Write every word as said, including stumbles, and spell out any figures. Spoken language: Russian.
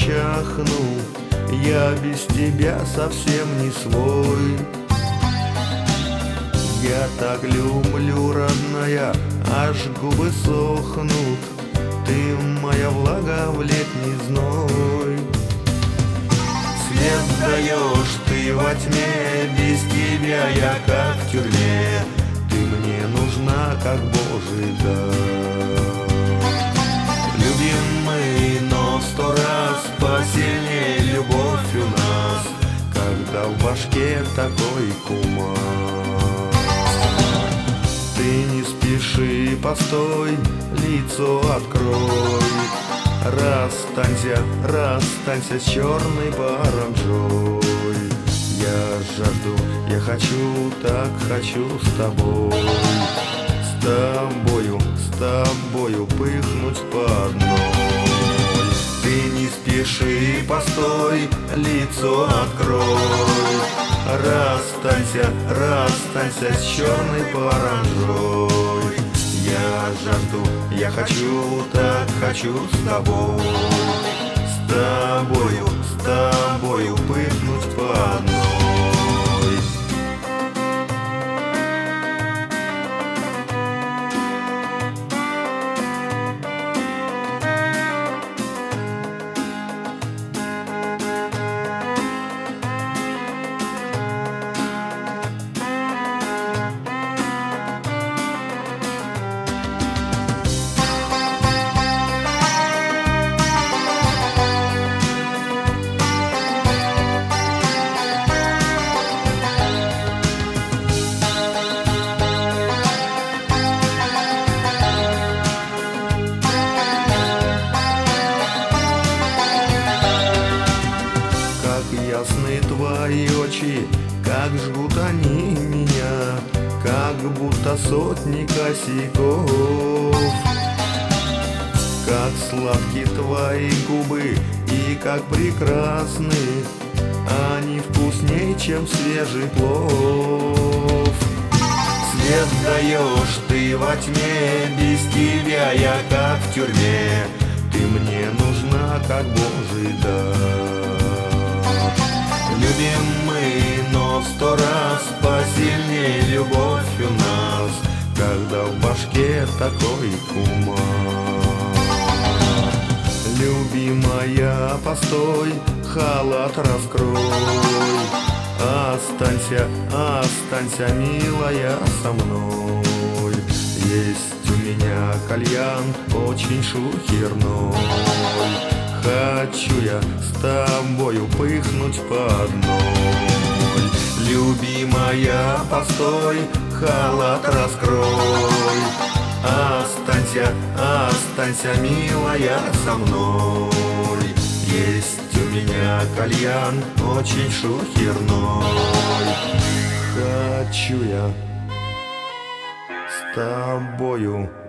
чахну, я без тебя совсем не свой. Я так люблю, родная, аж губы сохнут, ты моя влага в летний зной. Свет даешь ты во тьме, без тебя я как в тюрьме, ты мне нужна как Божий дар. Любимый, но в сто раз посильнее любовь у нас, когда в башке такой кумар. Ты не спеши, постой, лицо открой, расстанься, расстанься с черной паранжой. Я жажду, я хочу, так хочу с тобой, с тобою, с тобою пыхнуть по одной. Ты не спеши, постой, лицо открой, расстанься, расстанься с черной паранжой. Я жажду, я хочу, так хочу с тобой, с тобою, с тобою пыхнуть по одной. Ясны твои очи, как жгут они меня, как будто сотни косяков. Как сладки твои губы и как прекрасны, они вкусней, чем свежий плов. Свет даешь ты во тьме, без тебя я как в тюрьме, ты мне нужна как Божий дар. Любимый, но в сто раз посильнее любовь у нас, когда в башке такой кумар. Любимая, постой, халат раскрой, останься, останься, милая, со мной. Есть у меня кальян очень шухерной, хочу я с тобою пыхнуть по одной. Любимая, постой, халат раскрой, останься, останься, милая, со мной. Есть у меня кальян очень шухерной, хочу я с тобою